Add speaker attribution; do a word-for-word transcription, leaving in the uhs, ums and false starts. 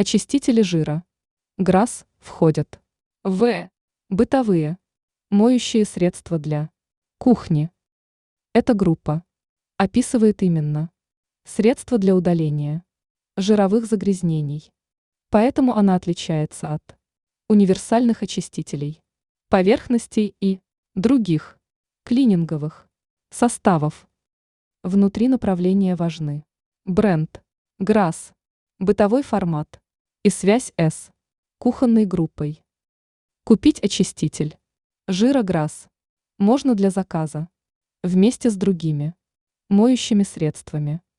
Speaker 1: Очистители жира. ГРАС входят в бытовые моющие средства для кухни. Эта группа описывает именно средства для удаления жировых загрязнений, поэтому она отличается от универсальных очистителей поверхностей и других клининговых составов. Внутри направления важны бренд ГРАС, бытовой формат и связь с кухонной группой. Купить очиститель жира ГРАС можно для заказа вместе с другими моющими средствами.